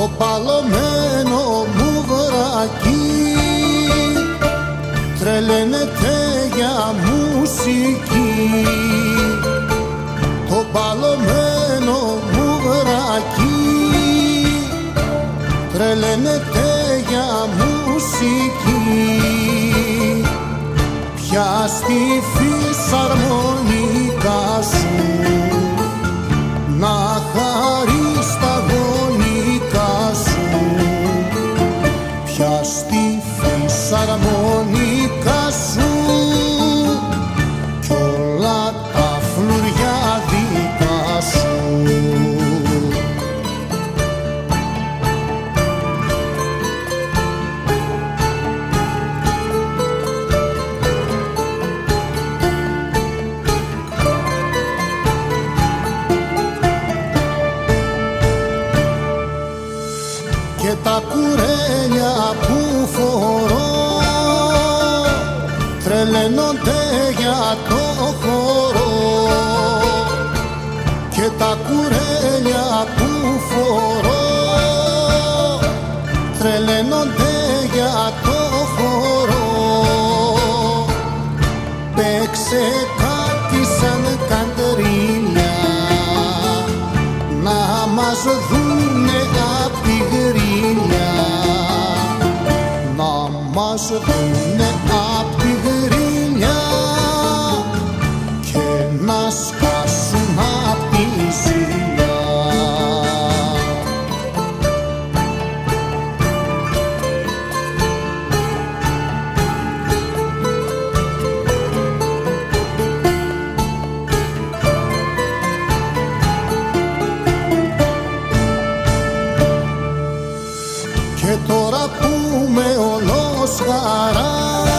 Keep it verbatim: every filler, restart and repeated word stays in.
το παλωμένο μου βρακί τρελαίνεται για μουσική. Το παλωμένο μου βρακί τρελαίνεται για μουσική. Πια στη φυσαρμονικά σου να χαρείς τα γονικά σου. Πια στη φυσαρμονικά σου κι όλα τα φλουριά δικά σου. Και τα κουρέλια που φορώ τρελαίνονται για το χορό. Και τα κουρέλια που φορώ τρελαίνονται για το χορό. Παίξε κάτι σαν καντρίλια να μας δούνε απ' τη γρίλια, να μας δούνε απ' τη γρίλια και να σκάσουν απ' τη ζήλια. Και τώρα που με όλος χαρά